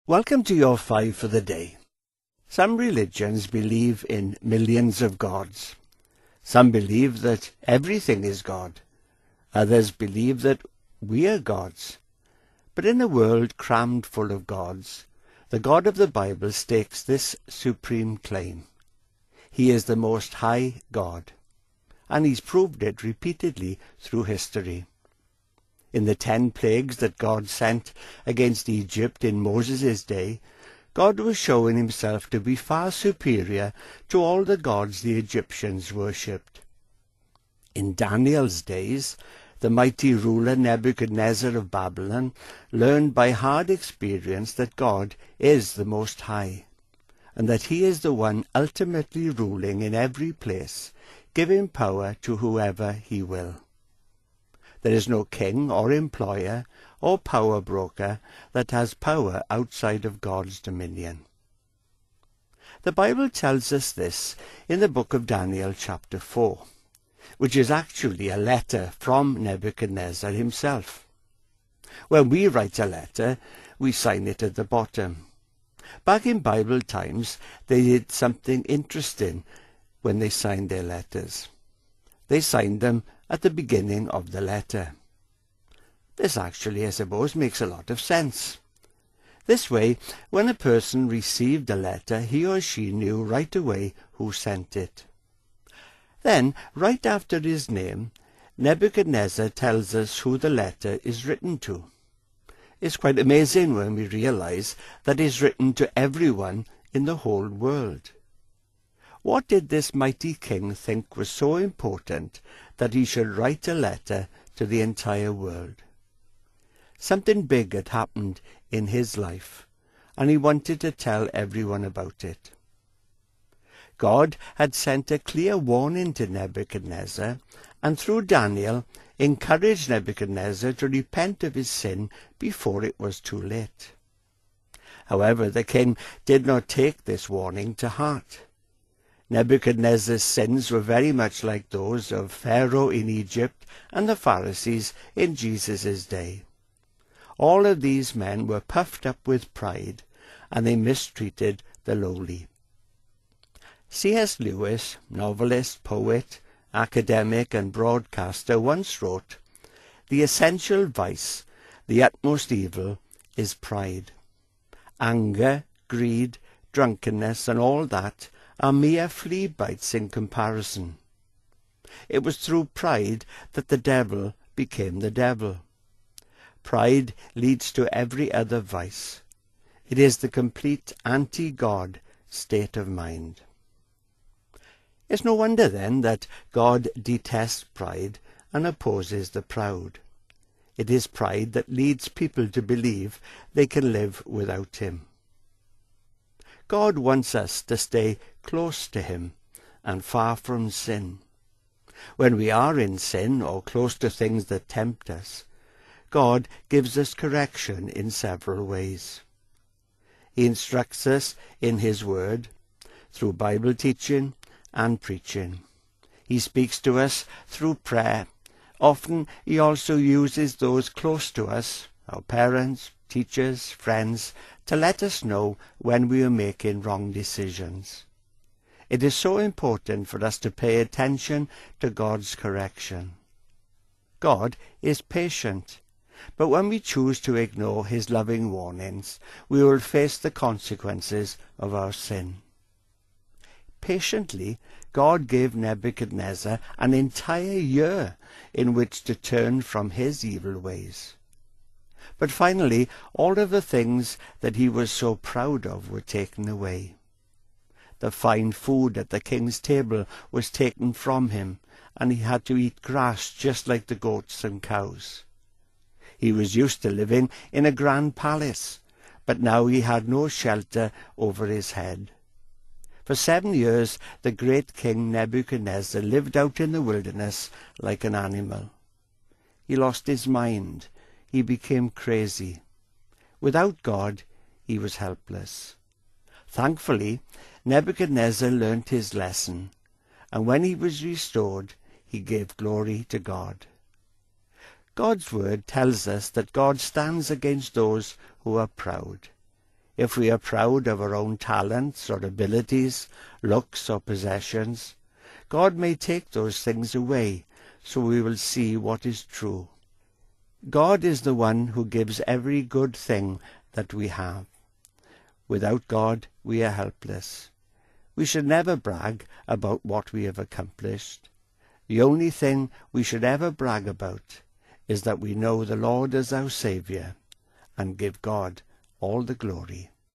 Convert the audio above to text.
Welcome to your 5 for the day. Some religions believe in millions of gods. Some believe that everything is God. Others believe that we are gods. But in a world crammed full of gods, the God of the Bible stakes this supreme claim. He is the Most High God, and he's proved it repeatedly through history. In the 10 plagues that God sent against Egypt in Moses' day, God was showing himself to be far superior to all the gods the Egyptians worshipped. In Daniel's days, the mighty ruler Nebuchadnezzar of Babylon learned by hard experience that God is the Most High, and that he is the one ultimately ruling in every place, giving power to whoever he will. There is no king or employer or power broker that has power outside of God's dominion. The Bible tells us this in the book of Daniel chapter 4, which is actually a letter from Nebuchadnezzar himself. When we write a letter, we sign it at the bottom. Back in Bible times, they did something interesting when they signed their letters. They signed them at the beginning of the letter. This actually, I suppose, makes a lot of sense. This way, when a person received a letter, he or she knew right away who sent it. Then, right after his name, Nebuchadnezzar tells us who the letter is written to. It's quite amazing when we realize that it's written to everyone in the whole world. What did this mighty king think was so important that he should write a letter to the entire world? Something big had happened in his life, and he wanted to tell everyone about it. God had sent a clear warning to Nebuchadnezzar, and through Daniel encouraged Nebuchadnezzar to repent of his sin before it was too late. However, the king did not take this warning to heart. Nebuchadnezzar's sins were very much like those of Pharaoh in Egypt and the Pharisees in Jesus' day. All of these men were puffed up with pride, and they mistreated the lowly. C.S. Lewis, novelist, poet, academic and broadcaster, once wrote, "The essential vice, the utmost evil, is pride. Anger, greed, drunkenness and all that are mere flea bites in comparison. It was through pride that the devil became the devil. Pride leads to every other vice. It is the complete anti-God state of mind." It's no wonder then that God detests pride and opposes the proud. It is pride that leads people to believe they can live without him. God wants us to stay close to him and far from sin. When we are in sin or close to things that tempt us, God gives us correction in several ways. He instructs us in his word, through Bible teaching and preaching. He speaks to us through prayer. Often he also uses those close to us, our parents, teachers, friends, to let us know when we are making wrong decisions. It is so important for us to pay attention to God's correction. God is patient, but when we choose to ignore his loving warnings, we will face the consequences of our sin. Patiently, God gave Nebuchadnezzar an entire year in which to turn from his evil ways. But finally, all of the things that he was so proud of were taken away. The fine food at the king's table was taken from him, and he had to eat grass just like the goats and cows. He was used to living in a grand palace, but now he had no shelter over his head. For 7 years, the great king Nebuchadnezzar lived out in the wilderness like an animal. He lost his mind. He became crazy. Without God, he was helpless. Thankfully, Nebuchadnezzar learnt his lesson, and when he was restored, he gave glory to God. God's word tells us that God stands against those who are proud. If we are proud of our own talents or abilities, looks or possessions, God may take those things away, so we will see what is true. God is the one who gives every good thing that we have. Without God, we are helpless. We should never brag about what we have accomplished. The only thing we should ever brag about is that we know the Lord as our Saviour, and give God all the glory.